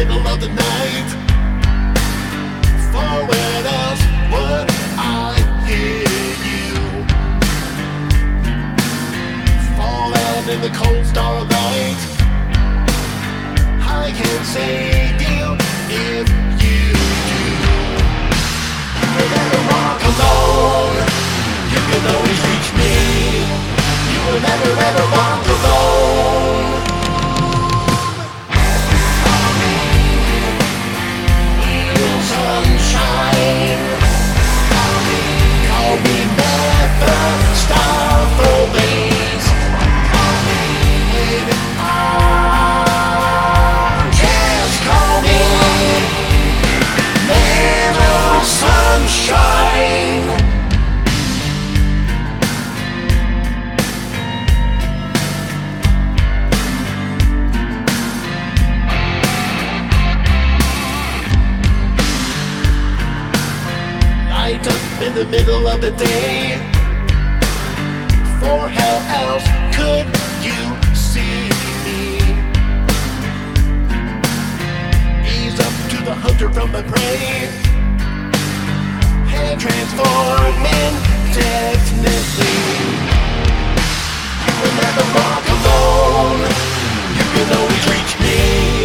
middle of the night. For when else would I hear you fall out in the cold starlight? I can say deal if you do. You never walk alone. You can always reach me. You will never ever walk alone. Sunshine, call me never stop always. Just call me never sunshine. Light up in the middle of the day. For how else could you see me? Ease up to the hunter from the prey, and transform indefinitely. You will never walk alone. You can always reach me.